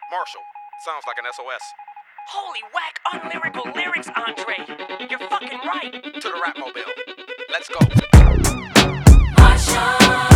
Marshall, sounds like an SOS. Holy whack, unlyrical lyrics, Andre. You're fucking right. To the rap mobile. Let's go. Marshall.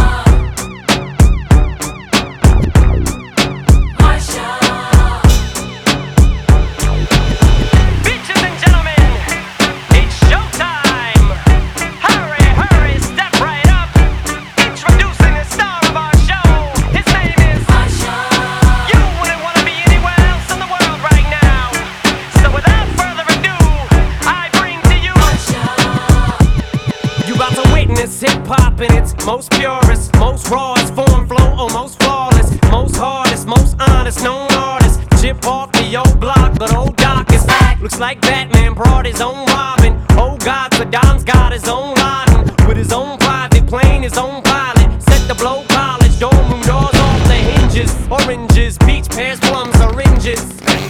Hip-hop in its most purest, most rawest form, flow almost flawless, most hardest, most honest, known artist. Chip off the old block, but old Doc is back. Looks like Batman brought his own Robin. Oh God, Saddam's got his own Laden. With his own private plane, his own pilot. Set to blow college, dorm room doors off the hinges. Oranges, peach, pears, plums, syringes.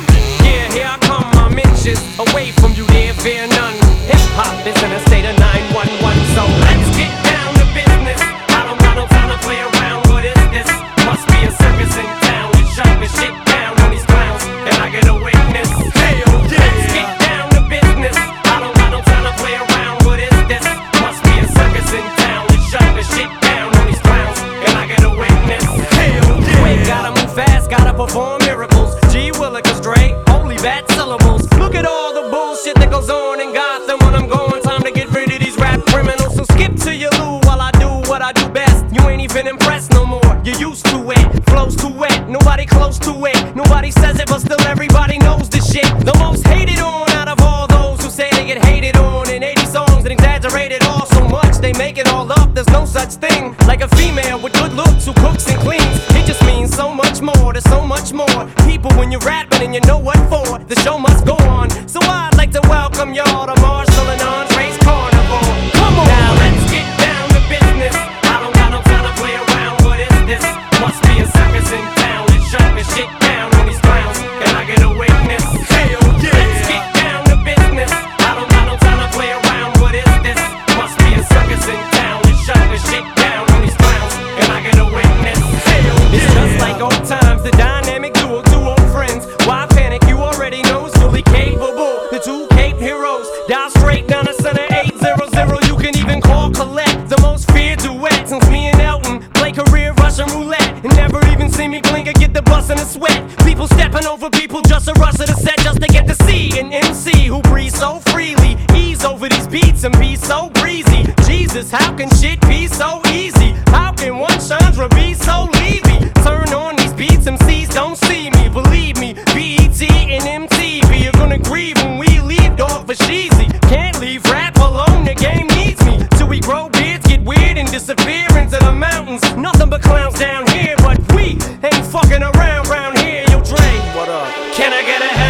Yeah, here I come, my inches. Away from you, there fear none. Hip-hop is in a state of 911, so let's get down to business. I don't got no time to play around, what is this? Must be a circus in town. We shut the shit down on these clowns, and I get a witness. Hell yeah! Let's get down to business. I don't got no time to play around, what is this? Must be a circus in town. We shut the shit down on these clowns, and I get a witness. Hell yeah! Wait, gotta move fast, gotta perform miracles. G. Willikers, Dre, holy bad syllables. Look at all the bullshit that goes on in Gotham when I'm going. Time to get rid of these rap criminals. So skip to your loo while I do what I do best. You ain't even impressed no more. You're used to it. Flow's too wet. Nobody close to it. Nobody says it, but still everybody knows the shit. The most hated on out of all those who say they get hated on in 80 songs and exaggerated all so much they make it all up. There's no such thing like a female with good looks who cooks and cleans. It just means so much more. There's so much more people when you're rapping and you know what for. The show must go on. So I'd like to welcome y'all to Marshall and Andre's Carnival. Come on! Now let's get down to business. I don't got no time to play around. What is this? Must be a circus in town. Let's shut this shit down on these clowns. Can I get a witness? Hell yeah! Let's get down to business. I don't got no time to play around. What is this? Must be a circus in town. Let's shut this shit down on these clowns. Can I get a witness? Hell yeah! It's just like old times. The dynamic duo, two old friends. Why panic? You already know it's fully capable. The two Cape heroes. Dial straight down the center 800. You can even call Colette. The most feared duet since me and Elton play career Russian roulette. And never even see me blink or get the bus in a sweat. People stepping over people just to rush to the set just to get to see an MC who breathes so freely. Ease over these beats and be so breezy. Jesus, how can shit be so easy? How can one Chandra be so Levy? Turn on these beats, MCs don't see me. Believe me, BET and MTV are gonna grieve when we leave, dog, for sheezy. Can't leave rap alone, the game needs me. Till we grow beards, get weird and disappear into the mountains. Nothing but clowns down here, but we ain't fucking around here. Yo, Dre, what up? Can I get a